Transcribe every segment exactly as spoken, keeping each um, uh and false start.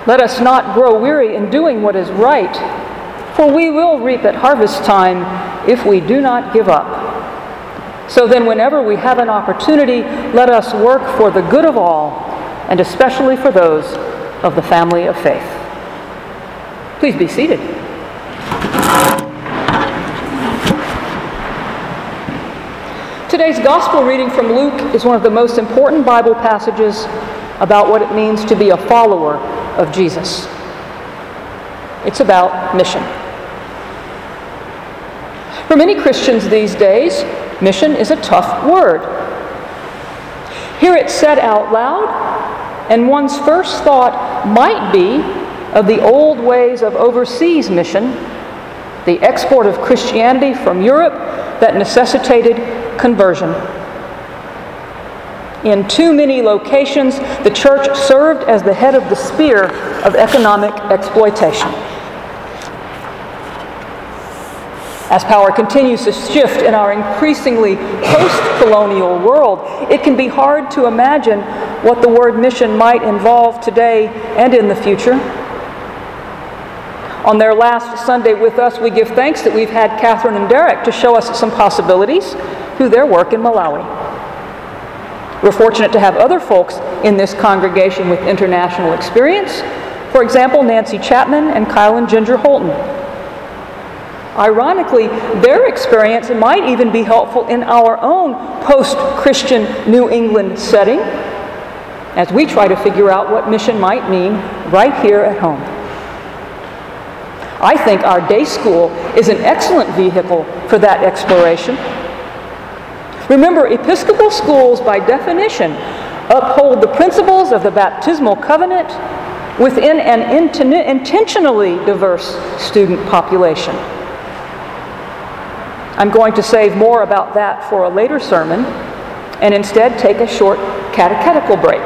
Let us not grow weary in doing what is right, for we will reap at harvest time if we do not give up. So then, whenever we have an opportunity, let us work for the good of all, and especially for those of the family of faith. Please be seated. Today's gospel reading from Luke is one of the most important Bible passages about what it means to be a follower of Jesus. It's about mission. For many Christians these days, mission is a tough word. Hear it said out loud, and one's first thought might be of the old ways of overseas mission, the export of Christianity from Europe that necessitated conversion. In too many locations, the church served as the head of the spear of economic exploitation. As power continues to shift in our increasingly post-colonial world, it can be hard to imagine what the word mission might involve today and in the future. On their last Sunday with us, we give thanks that we've had Catherine and Derek to show us some possibilities through their work in Malawi. We're fortunate to have other folks in this congregation with international experience. For example, Nancy Chapman and Kylan Ginger Holton. Ironically, their experience might even be helpful in our own post-Christian New England setting as we try to figure out what mission might mean right here at home. I think our day school is an excellent vehicle for that exploration. Remember, Episcopal schools, by definition, uphold the principles of the baptismal covenant within an inten- intentionally diverse student population. I'm going to save more about that for a later sermon and instead take a short catechetical break.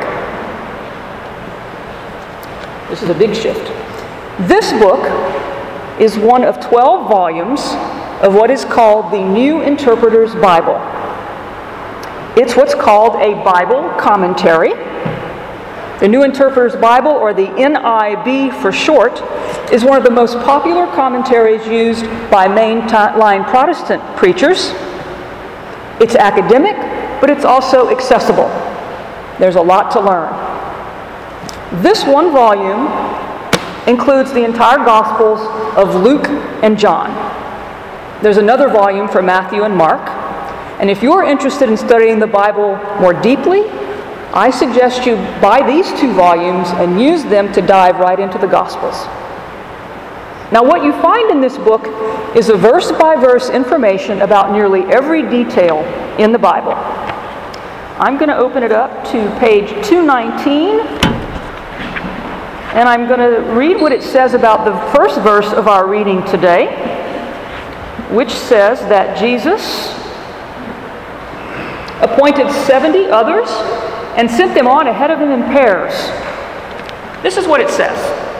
This is a big shift. This book is one of twelve volumes of what is called the New Interpreter's Bible. It's what's called a Bible commentary. The New Interpreter's Bible, or the N I B for short, is one of the most popular commentaries used by mainline Protestant preachers. It's academic, but it's also accessible. There's a lot to learn. This one volume includes the entire Gospels of Luke and John. There's another volume for Matthew and Mark. And if you're interested in studying the Bible more deeply, I suggest you buy these two volumes and use them to dive right into the Gospels. Now, what you find in this book is a verse-by-verse information about nearly every detail in the Bible. I'm going to open it up to page two nineteen, and I'm going to read what it says about the first verse of our reading today, which says that Jesus appointed seventy others and sent them on ahead of him in pairs. This is what it says.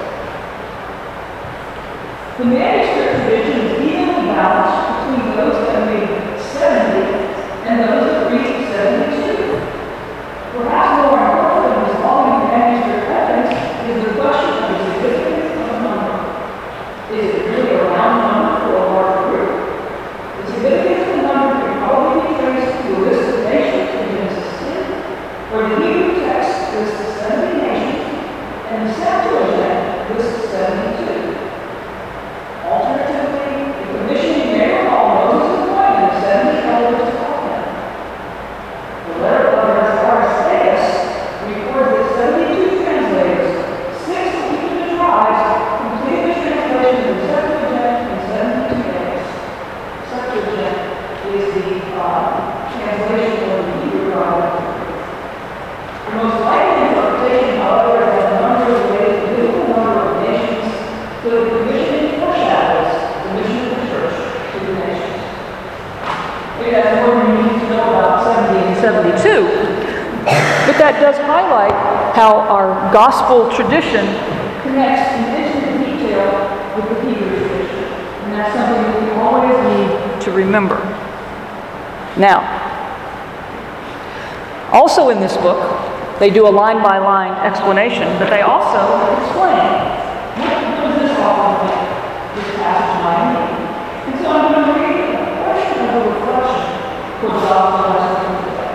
The manuscript tradition is evenly balanced between those that made seventy and those that reached seventy-two. Perhaps more important than this volume of manuscript evidence is the question of the significance of the number. Is it really a round number for a large group? The significance of the number can probably be traced to a list of nations in Genesis ten, where the Hebrew text lists seventy nations, and the Septuagint lists seventy-two. Alternatively, the commission may recall Moses' appointment of seventy elders to help him. The letter of Aristeas records that seventy-two translators, six of each of the tribes, completed the translation of the Septuagint in seventy-two days. Septuagint is the uh, translation of the Hebrew Bible. The most likely interpretation, however, is that the number is related to the biblical number of nations, so the commission foreshadows the mission of the church to the nations. We have more than you need to know about seventy and seventy-two, but that does highlight how our gospel tradition connects in intimate detail with the Hebrew tradition, and that's something that we always need to remember. Now, also in this book, They do a line-by-line explanation, but they also explain what does this all mean, this passage might mean. And so I'm going to read a portion of the reflection for the gospel lesson today.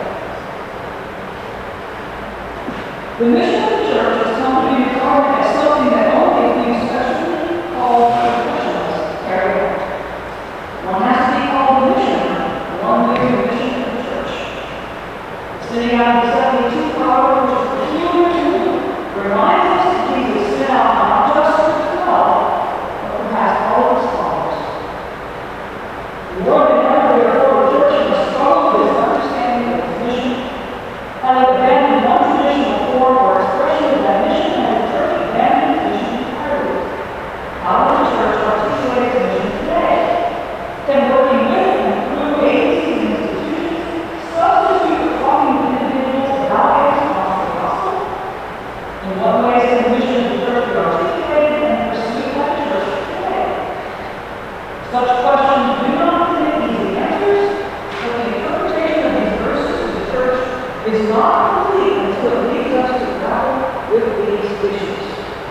The mission of the church has come to be regarded as something that only a few specially called professionals carry out. One has to be called a missionary, one leading the mission of the church. Sitting out of the seventy-two power, which is peculiar to him, reminds us that Jesus sent out not just the twelve, but perhaps all of his followers. The Lord and now, therefore, the church must struggle with its understanding of its mission, having abandoned one traditional form or expression of that mission, and the church abandoned its mission entirely. How does the church articulate its mission today? Can working with and through agencies and institutions substitute for talking to individuals about a response to the gospel? In what ways can the mission of the church be articulated and pursued by the church today? Such questions do not present easy answers, but the interpretation of these verses to the church is not complete until it leads us to grapple with these issues.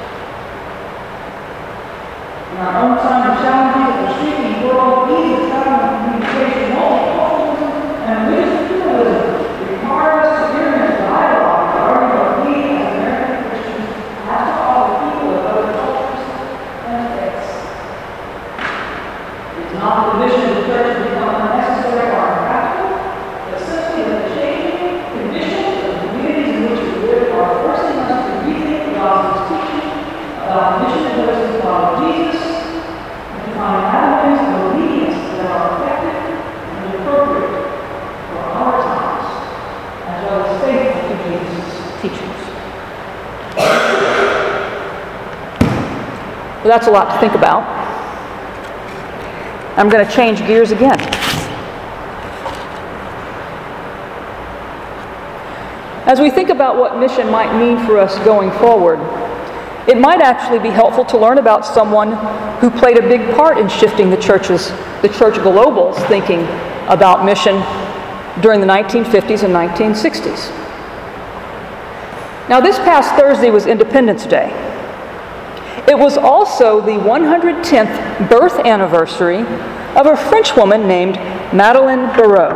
In our own time of challenges of the shrinking world, ease of travel and communication, multiculturalism, and wisdom require us to enter into dialogue regarding what we as American Christians have to offer people of other cultures and faiths. It is not the mission of the church to become unnecessary or impractical, but simply that the changing conditions of the communities in which we live are forcing us to rethink the gospel's teaching about the mission of those who follow Jesus, and to find avenues of obedience that are effective and appropriate for our times, as well as faithful to Jesus' teachings. Well, that's a lot to think about. I'm going to change gears again. As we think about what mission might mean for us going forward, it might actually be helpful to learn about someone who played a big part in shifting the church's, the church global's thinking about mission during the nineteen fifties and nineteen sixties. Now, this past Thursday was Independence Day. It was also the one hundred tenth birth anniversary of a French woman named Madeleine Barrot.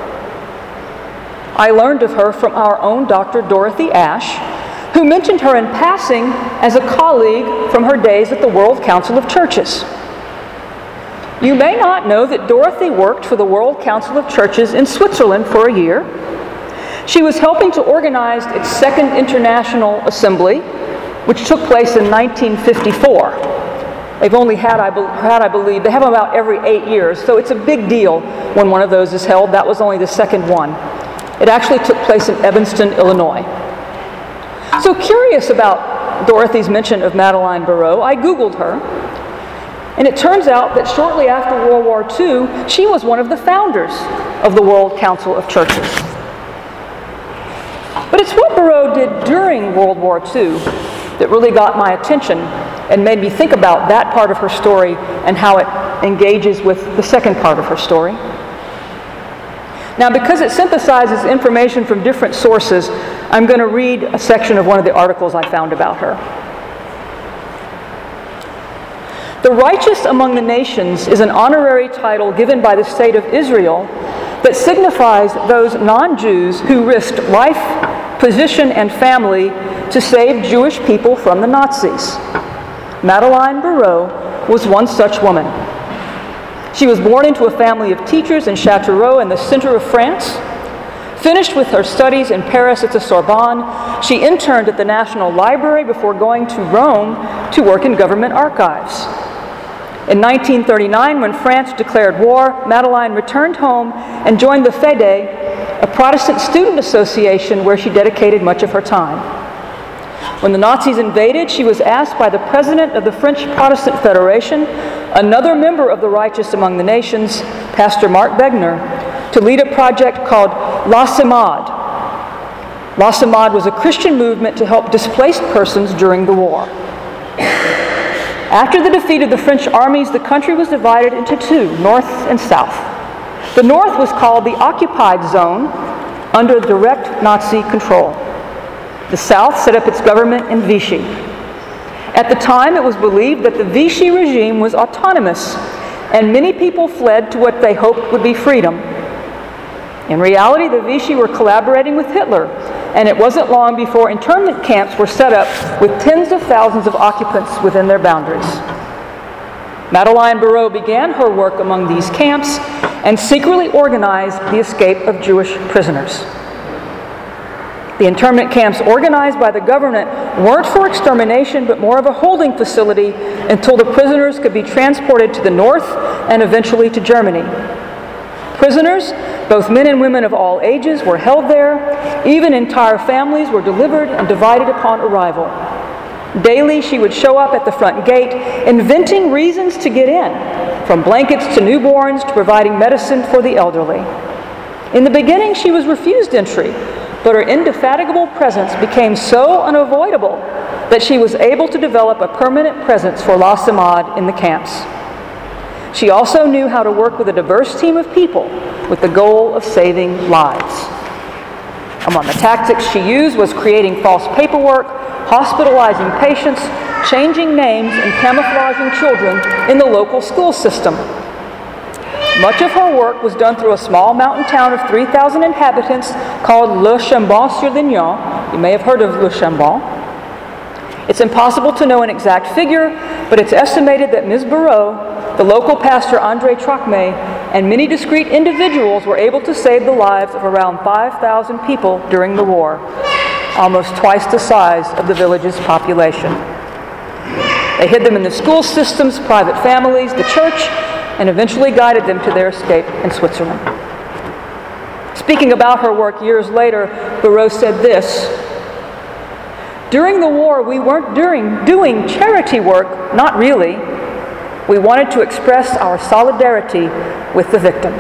I learned of her from our own Doctor Dorothy Ashe, who mentioned her in passing as a colleague from her days at the World Council of Churches. You may not know that Dorothy worked for the World Council of Churches in Switzerland for a year. She was helping to organize its second international assembly, which took place in nineteen fifty-four. They've only had, I, be- had, I believe, they have them about every eight years, so it's a big deal when one of those is held. That was only the second one. It actually took place in Evanston, Illinois. So curious about Dorothy's mention of Madeleine Barrot, I Googled her, and it turns out that shortly after World War Two, she was one of the founders of the World Council of Churches. But it's what Barrot did during World War Two that really got my attention and made me think about that part of her story and how it engages with the second part of her story. Now, because it synthesizes information from different sources, I'm going to read a section of one of the articles I found about her. The righteous among the nations is an honorary title given by the state of Israel that signifies those non-Jews who risked life, position, and family to save Jewish people from the Nazis. Madeleine Barrot was one such woman. She was born into a family of teachers in Châteauroux in the center of France. Finished with her studies in Paris at the Sorbonne, she interned at the National Library before going to Rome to work in government archives. In nineteen thirty-nine, when France declared war, Madeleine returned home and joined the FEDE, a Protestant student association where she dedicated much of her time. When the Nazis invaded, she was asked by the president of the French Protestant Federation, another member of the Righteous Among the Nations, Pastor Marc Begner, to lead a project called La Simade. La Simade was a Christian movement to help displaced persons during the war. After the defeat of the French armies, the country was divided into two, north and south. The north was called the occupied zone, under direct Nazi control. The South set up its government in Vichy. At the time, it was believed that the Vichy regime was autonomous, and many people fled to what they hoped would be freedom. In reality, the Vichy were collaborating with Hitler, and it wasn't long before internment camps were set up with tens of thousands of occupants within their boundaries. Madeleine Barrault began her work among these camps and secretly organized the escape of Jewish prisoners. The internment camps organized by the government weren't for extermination, but more of a holding facility until the prisoners could be transported to the north and eventually to Germany. Prisoners, both men and women of all ages, were held there. Even entire families were delivered and divided upon arrival. Daily, she would show up at the front gate, inventing reasons to get in, from blankets to newborns to providing medicine for the elderly. In the beginning, she was refused entry, but her indefatigable presence became so unavoidable that she was able to develop a permanent presence for La Samad in the camps. She also knew how to work with a diverse team of people with the goal of saving lives. Among the tactics she used was creating false paperwork, hospitalizing patients, changing names, and camouflaging children in the local school system. Much of her work was done through a small mountain town of three thousand inhabitants called Le Chambon-sur-Lignon. You may have heard of Le Chambon. It's impossible to know an exact figure, but it's estimated that Miz Barrault, the local pastor André Trocmé, and many discreet individuals were able to save the lives of around five thousand people during the war, almost twice the size of the village's population. They hid them in the school systems, private families, the church, and eventually guided them to their escape in Switzerland. Speaking about her work years later, Barrault said this: "During the war, we weren't doing, doing charity work, not really. We wanted to express our solidarity with the victims."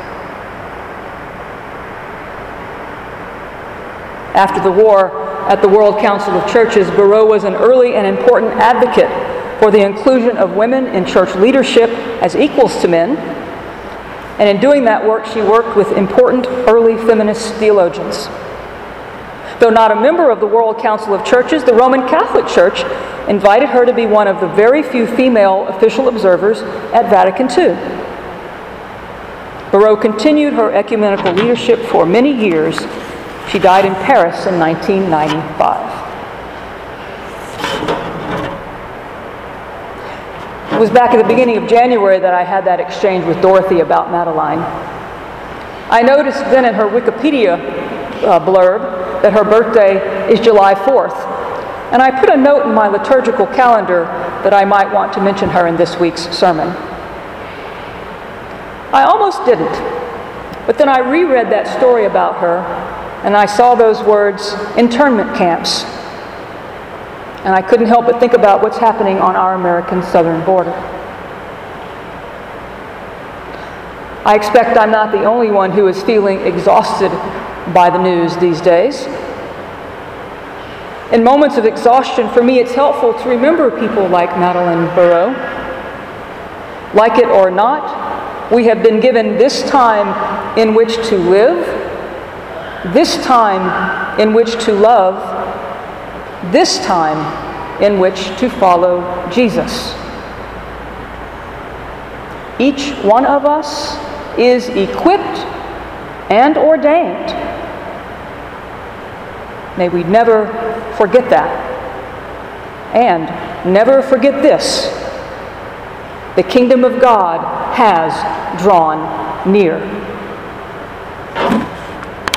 After the war, at the World Council of Churches, Barrault was an early and important advocate for the inclusion of women in church leadership as equals to men. And in doing that work, she worked with important early feminist theologians. Though not a member of the World Council of Churches, the Roman Catholic Church invited her to be one of the very few female official observers at Vatican Two. Barrault continued her ecumenical leadership for many years. She died in Paris in nineteen ninety-five. It was back at the beginning of January that I had that exchange with Dorothy about Madeleine. I noticed then in her Wikipedia uh, blurb that her birthday is July fourth, and I put a note in my liturgical calendar that I might want to mention her in this week's sermon. I almost didn't, but then I reread that story about her, and I saw those words, internment camps. And I couldn't help but think about what's happening on our American southern border. I expect I'm not the only one who is feeling exhausted by the news these days. In moments of exhaustion, for me, it's helpful to remember people like Madeleine Barrault. Like it or not, we have been given this time in which to live, this time in which to love, this time in which to follow Jesus. Each one of us is equipped and ordained. May we never forget that. And never forget this: the kingdom of God has drawn near.